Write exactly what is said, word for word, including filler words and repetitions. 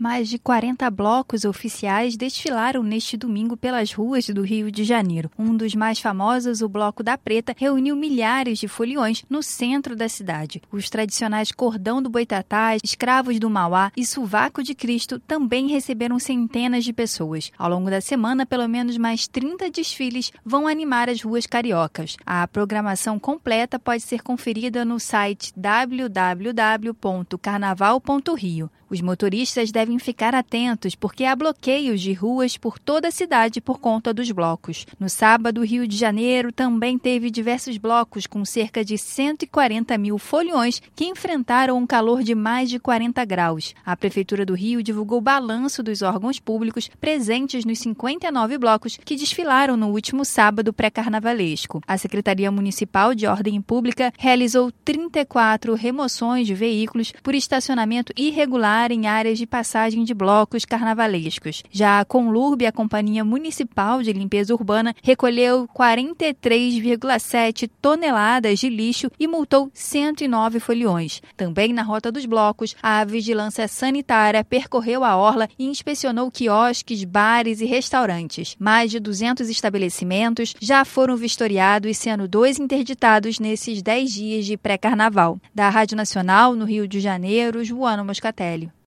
Mais de quarenta blocos oficiais desfilaram neste domingo pelas ruas do Rio de Janeiro. Um dos mais famosos, o Bloco da Preta, reuniu milhares de foliões no centro da cidade. Os tradicionais Cordão do Boitatá, Escravos do Mauá e Sovaco de Cristo também receberam centenas de pessoas. Ao longo da semana, pelo menos mais trinta desfiles vão animar as ruas cariocas. A programação completa pode ser conferida no site w w w ponto carnaval ponto rio. Os motoristas devem ficar atentos porque há bloqueios de ruas por toda a cidade por conta dos blocos. No sábado, o Rio de Janeiro também teve diversos blocos com cerca de cento e quarenta mil foliões que enfrentaram um calor de mais de quarenta graus. A Prefeitura do Rio divulgou o balanço dos órgãos públicos presentes nos cinquenta e nove blocos que desfilaram no último sábado pré-carnavalesco. A Secretaria Municipal de Ordem Pública realizou trinta e quatro remoções de veículos por estacionamento irregular em áreas de passagem de blocos carnavalescos. Já a Conlurb, a Companhia Municipal de Limpeza Urbana, recolheu quarenta e três vírgula sete toneladas de lixo e multou cento e nove foliões. Também na rota dos blocos, a Vigilância Sanitária percorreu a orla e inspecionou quiosques, bares e restaurantes. Mais de duzentos estabelecimentos já foram vistoriados, sendo dois interditados nesses dez dias de pré-carnaval. Da Rádio Nacional, no Rio de Janeiro, Joana Moscatelli.